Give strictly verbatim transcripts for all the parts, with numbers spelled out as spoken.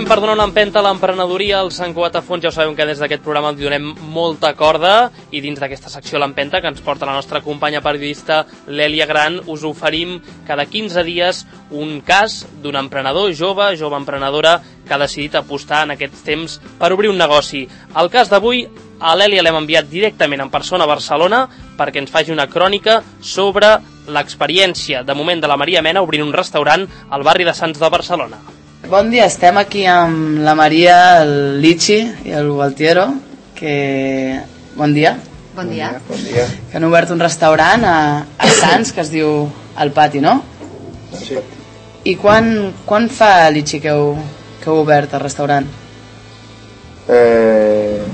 moment per donar una empenta a l'emprenedoria al Sant Cugat a Fons. Ja ho sabem que des d'aquest programa li donem molta corda i dins d'aquesta secció l'empenta que ens porta la nostra companya periodista l'Èlia Gran us oferim cada quinze dies un cas d'un emprenedor jove, jove emprenedora que ha decidit apostar en aquests temps per obrir un negoci. El cas d'avui a l'Èlia l'hem enviat directament en persona a Barcelona perquè ens faci una crònica sobre l'experiència de moment de la Maria Mena obrint un restaurant al barri de Sants de Barcelona. Bon dia, estem aquí amb la Maria, el Lichi i el Gualtiero, que... Bon dia. Bon dia. Bon dia. Que han obert un restaurant a, a Sants que es diu El Pati, no? Sí. I quan, quan fa, Lichi, que heu, que heu obert el restaurant? Eh...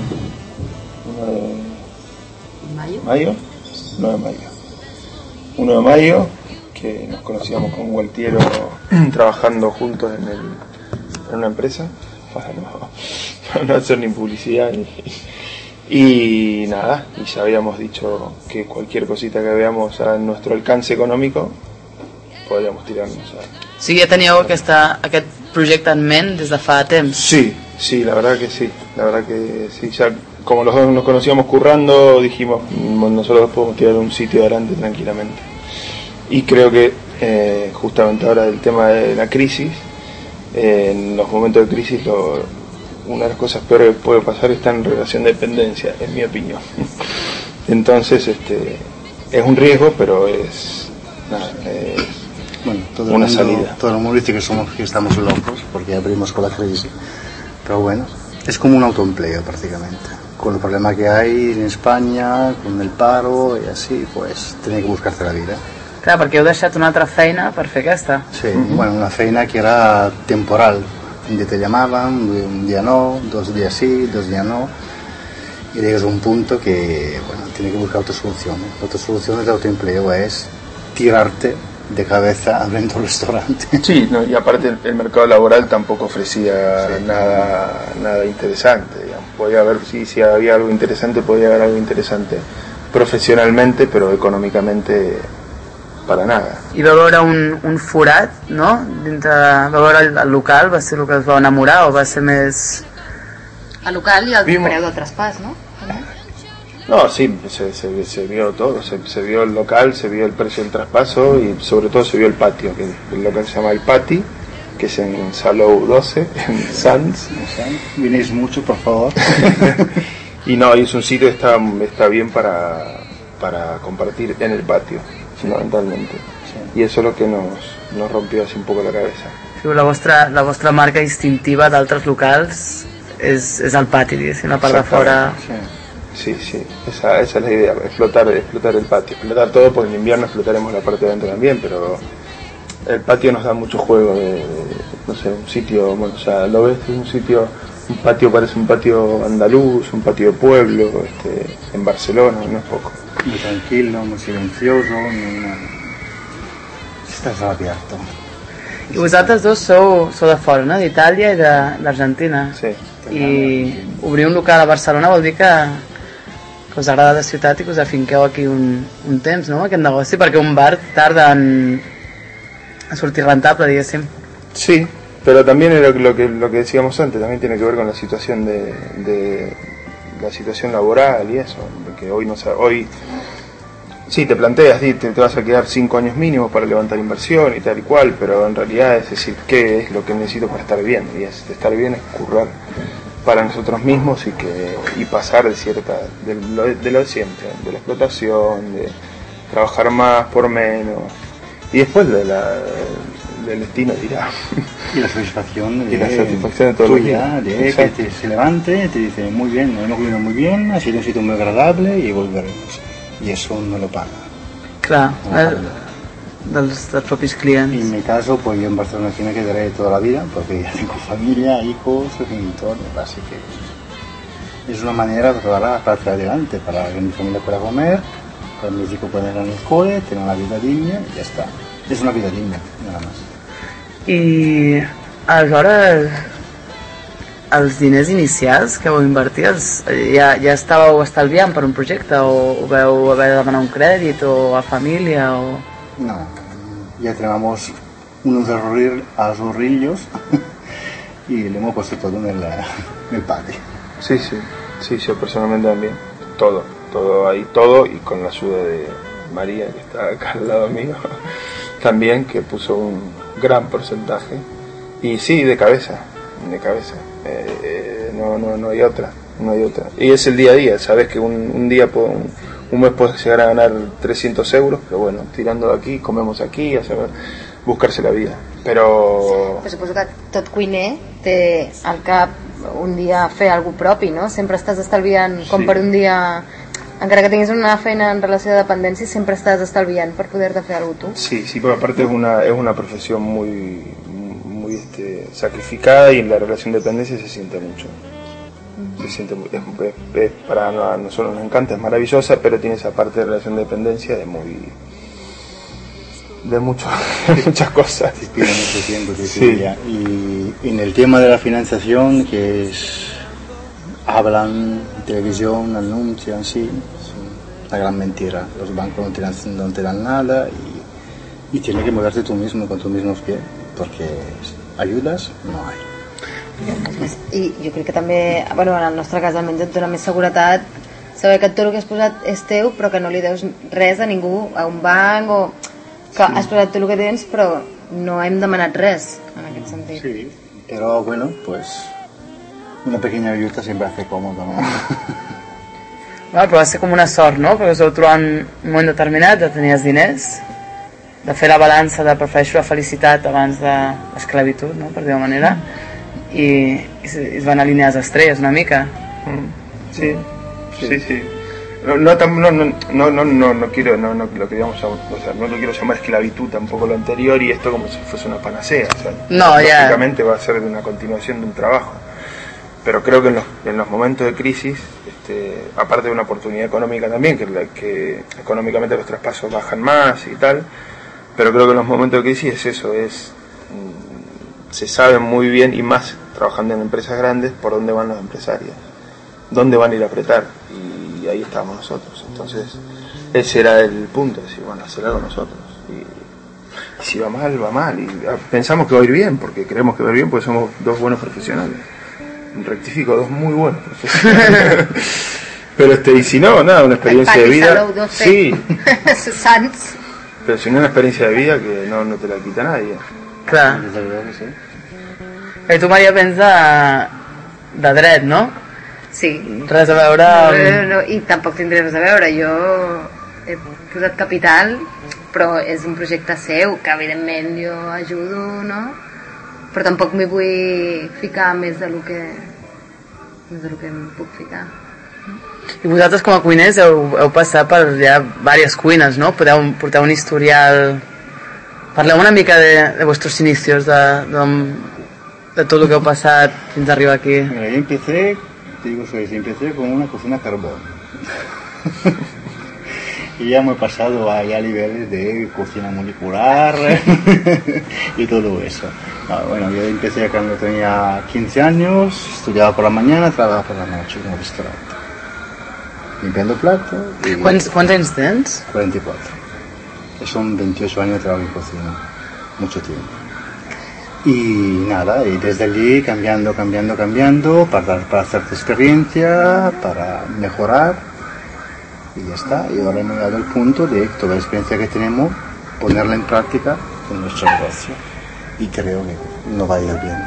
¿Mayo? ¿Mayo? nueve de mayo. uno de mayo, que nos conocíamos con Gualtiero trabajando juntos en, el, en una empresa, para no, para no hacer ni publicidad ni, y nada, y ya habíamos dicho que cualquier cosita que veamos a nuestro alcance económico podríamos tirarnos a... O sigui, ja teníeu aquesta, aquest projecte en ment des de fa temps? Sí, sí, la verdad que sí, la verdad que sí, ya como los dos nos conocíamos currando, dijimos, nosotros podemos tirar un sitio adelante tranquilamente. Y creo que eh, justamente ahora del tema de la crisis, eh, en los momentos de crisis lo, una de las cosas peores que puede pasar está en relación de dependencia, en mi opinión. Entonces este es un riesgo, pero es, nada, es bueno, todo una el mundo, salida. Todo el mundo dice que, somos, que estamos locos porque abrimos con la crisis, pero bueno, es como un autoempleo prácticamente. Con el problema que hay en España, con el paro y así, pues tiene que buscarse la vida. Clar, perquè heu deixat una altra feina per fer aquesta. Sí, uh-huh. Bueno, una feina que era temporal. Un día te llamaban, un día no, dos días sí, dos días no. Y llegas a un punto que, bueno, tiene que buscar otra solución. La otra solución del autoempleo es tirarte de cabeza abriendo un restaurante. Sí, no, y aparte el, el mercado laboral tampoco ofrecía sí. nada, nada interesante. Digamos. Podía haber, sí, si había algo interesante, podía haber algo interesante profesionalmente, pero económicamente para nada. I va veure un, un forat, no? Dintre, va veure el, el local, va ser el que es va enamorar o va ser més... El local i el Vimos... preu del traspàs, ¿no? No, sí, se, se, se vio todo, se, se vio el local, se vio el precio del traspaso y sobre todo se vio el patio, que el local se llama El Pati, que es en Salou doce, en Sants. Vienes mucho, por favor. Y no, y es un sitio que está, está bien para, para compartir en el patio, fundamentalmente. Sí. Y eso es lo que nos, nos rompió así un poco la cabeza. La vostra, la vostra marca distintiva d'altres locals és, és el pati, diguéssim, la part de fora... Sí, sí, esa, esa es la idea, explotar, explotar el patio, explotar todo, porque en invierno explotaremos la parte de adentro también, pero el patio nos da mucho juego de, de no sé, un sitio, bueno, o sea, lo ves, es un sitio, un patio parece un patio andaluz, un patio de pueblo, este, en Barcelona, no es poco. Muy tranquilo, muy silencioso, muy... estàs abierto. I vosaltres dos sou, sou de fora, no? D'Itàlia i d'Argentina. Sí. I obrir un local a Barcelona vol dir que, que us agrada la ciutat i que us afinqueu aquí un, un temps, no?, aquest negoci, perquè un bar tarda en a sortir rentable, diguéssim. Sí, pero también lo, lo, que, lo que decíamos antes, también tiene que ver con la situación de, de la situación laboral y eso, porque hoy no hoy sí te planteas, te, te vas a quedar cinco años mínimos para levantar inversión y tal y cual, pero en realidad es decir, ¿qué es lo que necesito para estar bien? Y es, estar bien es currar para nosotros mismos y que y pasar de cierta de lo de, lo de siempre, de la explotación, de trabajar más por menos y después de la del destino dirá. Y la satisfacción de, y la satisfacción de todo tuya, de que te, se levante, te dice muy bien, nos hemos comido muy bien, ha sido un sitio muy agradable y volveremos. Y eso no lo paga. Clar, no el, dels, dels propis clients. Y en mi caso, pues yo en Barcelona me quedaré toda la vida, porque ya tengo familia, hijos, entorno, así que es una manera para, para traer adelante, para que mi familia pueda comer, para que mis hijos puedan ir al cole, tener una vida digna y ya está. Es una vida digna, nada más. I aleshores els diners inicials que vau invertir els, ja, ja estàveu estalviant per un projecte o veu haver de demanar un crèdit o a família o... No, ya tenemos unos ahorrillos y le hemos puesto todo en el, en el patio. Sí, sí, sí, yo personalmente también, todo, todo ahí, todo, y con la ayuda de María, que está acá al lado mío, también, que puso un gran porcentaje, y sí, de cabeza, de cabeza, eh, eh, no, no, no hay otra, no hay otra, y es el día a día, sabes que un, un día, puedo, un, un mes puedes llegar a ganar trescientos euros, pero bueno, tirando de aquí, comemos aquí, a saber, buscarse la vida, però... Però suposo que tot cuiner té al cap un dia fer alguna propi, no? Sempre estàs estalviant, com Sí. per un dia... Encara que tinguis una feina en relació de dependència, sempre estàs estalviant per poder-te fer alguna tu. Sí, sí, pero aparte es una, es una profesión muy, muy este, sacrificada, y en la relación de dependencia se siente mucho. Se siente muy, es, es, es, para a nosotros nos encanta, es maravillosa, pero tiene esa parte de relación de dependencia de muy... de mucho, de muchas cosas. Te pide mucho tiempo, te Sí. pide. Y en el tema de la financiación, que es... hablan, televisión, anuncian, sí, es una gran mentira. Los bancos no te dan, no te dan nada, y, y tienes que moverte tú mismo con tus mismos pies, porque ayudas no hay. I jo crec que també, bueno, en el nostre cas almenys et dona més seguretat saber que tot el que has posat és teu, però que no li deus res a ningú, a un banc, o que has posat tot el que tens, però no hem demanat res en aquest sentit. Sí, pero bueno, pues una pequeña ayuda siempre hace cómodo, ¿no? Bueno, però va ser com una sort, no? Perquè us heu trobat en un moment determinat de tenir els diners, de fer la balança de prefereixo la felicitat abans de l'esclavitud, no? Per dir-ho manera, i, i es van alinear les estrelles una mica. Sí, sí, sí. No, no, tam- no, no, no, no, no, no quiero, no, no, lo que digamos, o sea, no lo quiero llamar esclavitud tampoco lo anterior, y esto como si fuese una panacea, o sea, No, ya. lógicamente va a ser una continuación de un trabajo, pero creo que en los, en los momentos de crisis, este, aparte de una oportunidad económica también, que, la, que económicamente los traspasos bajan más y tal, pero creo que en los momentos de crisis es eso, es mm, se sabe muy bien, y más trabajando en empresas grandes, por dónde van los empresarios, dónde van a ir a apretar, y ahí estábamos nosotros. Entonces ese era el punto, decir, bueno, hacer algo nosotros, y, y si va mal, va mal, y ah, pensamos que va a ir bien, porque creemos que va a ir bien, porque somos dos buenos profesionales, rectifico, dos muy buenos profesionales. Pero este, y si no, nada, una experiencia de vida, sí, Sants. pero si no, una experiencia de vida que no, no te la quita nadie. Clar. Desde luego que sí. I tu, Maria, pensa de, de dret, no? Sí. Res a veure amb... No, no, i tampoc tindré res a veure. Jo he posat capital, però és un projecte seu, que evidentment jo ajudo, no? Però tampoc m'hi vull ficar més de lo que més de lo que em puc ficar. I vosaltres com a cuiners heu, heu passat per ja diverses cuines, no? Podeu, porteu un historial... Parleu una mica de, de vuestros inicios, de, de, de tot el que heu passat fins a arribar aquí. Mira, yo empecé, te digo, soy, empecé con una cocina carbón. Y ya hemos pasado a, ya a niveles de cocina molecular y todo eso. Ah, bueno, yo empecé cuando tenía quince años, estudiaba por la mañana, trabajaba por la noche en un restaurante. Limpiando platos. y- Quants, quants anys tens? cuarenta y cuatro. Son veintiocho años de trabajo en cocina, mucho tiempo. Y nada, y desde allí cambiando, cambiando, cambiando, para, para hacer experiencia, para mejorar, y ya está. Y ahora hemos llegado al punto de toda la experiencia que tenemos, ponerla en práctica en nuestro negocio. Y creo que nos va a ir bien.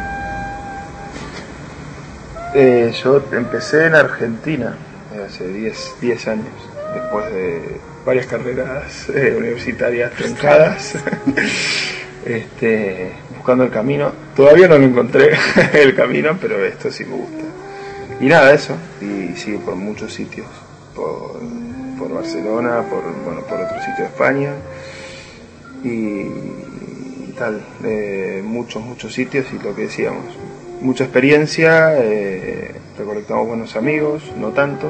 Eh, yo empecé en Argentina eh, hace diez años, después de varias carreras eh, universitarias truncadas, este, buscando el camino. Todavía no lo encontré, el camino, pero esto sí me gusta. Y nada, eso, y sigo por muchos sitios, por, por Barcelona, por, bueno, por otro sitio de España, y, y tal, eh, muchos, muchos sitios, y lo que decíamos, mucha experiencia, eh, recolectamos buenos amigos, no tantos,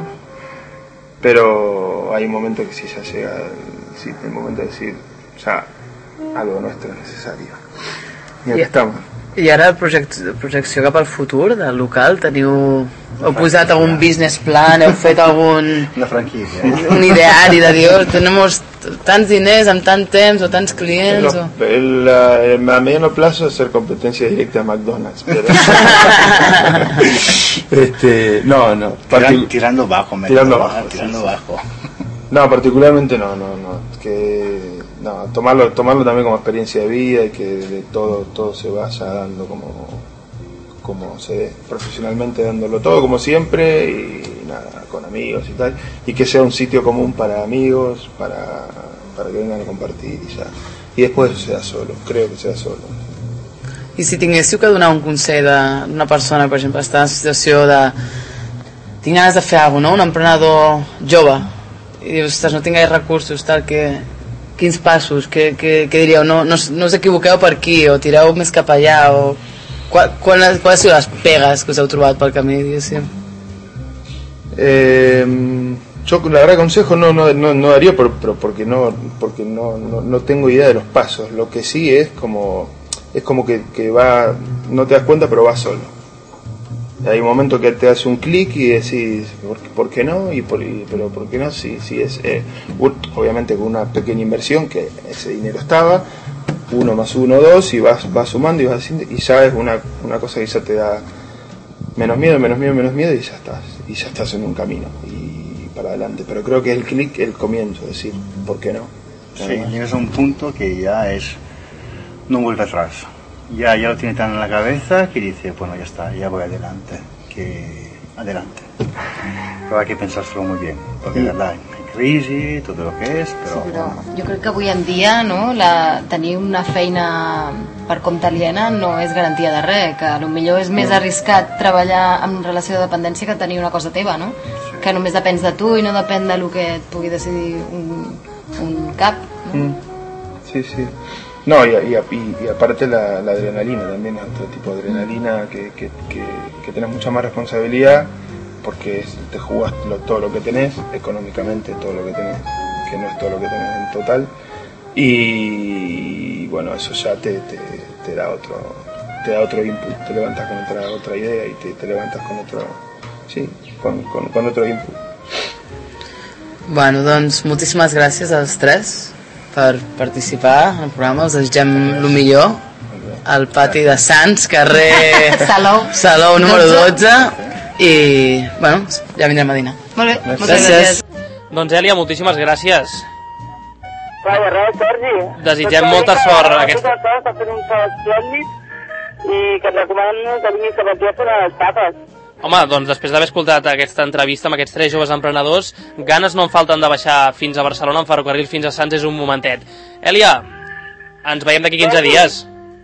pero hay un momento que sí ya llega el, sí, el momento de decir, ya, algo nuestro es necesario. Y aquí Y- estamos. I ara project, projecció cap al futur del local, teniu... Heu posat algun business plan, heu fet algun... Una franquicia. Un ideari de dir, oh, tenim tants diners amb tant temps o tants clients... No, o... el, el, a mediano plazo hacer competencia directa a McDonald's. Pero... este, no, no. Tiran, tirando bajo, me tirando digo, bajo. Tirando Sí, bajo. No, particularmente no, no, no. Que, no, tomarlo, tomarlo también como experiencia de vida y que de todo, todo se vaya dando como, como se ve, profesionalmente dándolo todo como siempre y nada, con amigos y tal, y que sea un sitio común para amigos, para, para que vengan a compartir y ya. Y después sea solo, creo que sea solo. I si tinguéssiu que donar un consell d'una persona, per exemple, està en situació de... Tinc ganes de fer alguna cosa, no? Un emprenedor jove, i dius, ostres, no tinc gaire recursos, tal, que... Quins passos, què, què, què diríeu? No, no, no us equivoqueu per aquí, o tireu més cap allà, o... Qual, qual, qual han sigut les pegues que us heu trobat pel camí, diguéssim? Eh, yo la verdad consejo no, no, no, no daría por, pero porque, no, porque no, no, no tengo idea de los pasos. Lo que sí es como, es como que, que va, no te das cuenta pero va solo. Hay un momento que te hace un clic y decís, ¿por, ¿por qué no? Y por, y, pero ¿por qué no? Sí, sí es, eh, obviamente con una pequeña inversión, que ese dinero estaba, uno más uno, dos, y vas, vas sumando y vas haciendo, y ya es una, una cosa que ya te da menos miedo, menos miedo, menos miedo, y ya estás, y ya estás en un camino, y para adelante. Pero creo que el clic, el comienzo, es decir, ¿por qué no? Sí, llegas a un punto que ya es, no vuelve atrás. Ya, ya lo tiene tan en la cabeza que dice, bueno, ya está, ya voy adelante, que adelante. Pero hay que pensárselo muy bien, porque de verdad, hay crisis, todo lo que es, però... Sí, però jo crec que avui en dia, no, la, tenir una feina per compte aliena no és garantia de res, que potser és més arriscat treballar en relació de dependència que tenir una cosa teva, no? Sí. Que només depens de tu i no depèn de lo que et pugui decidir un, un cap, no? Mm. Sí, sí. No, y, y, y, y aparte la, la adrenalina también es otro tipo de adrenalina que, que, que, que tenés mucha más responsabilidad porque es, te jugás lo, todo lo que tenés, económicamente todo lo que tenés, que no es todo lo que tenés en total, y bueno, eso ya te, te, te da otro te da otro input, te levantas con otra otra idea y te, te levantas con otro, sí, con, con, con otro input. Bueno, doncs moltíssimes gràcies als tres per participar en el programa, us desitgem el millor al pati de Sants, carrer Salou, Salou número dotze, i bueno, ja vindrem a dinar. Molt bé, moltes Gràcies. gràcies. Doncs Èlia, moltíssimes gràcies. Vaja, res, Sergi. Desitgem molta sort aquesta... Està fent un sol esplèndid i que et recomano que vinguis cap aquí a fer les tapes. Home, doncs després d'haver escoltat aquesta entrevista amb aquests tres joves emprenedors, ganes no em falten de baixar fins a Barcelona en ferrocarril fins a Sants, és un momentet. Èlia, ens veiem d'aquí quinze dies.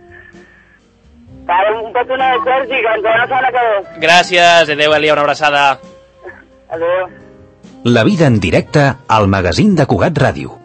Vale, un petona de Sergi, que ens veurà la setmana que ve. Gràcies, adeu Èlia, una abraçada. Adéu. La vida en directe al magazín de Cugat Ràdio.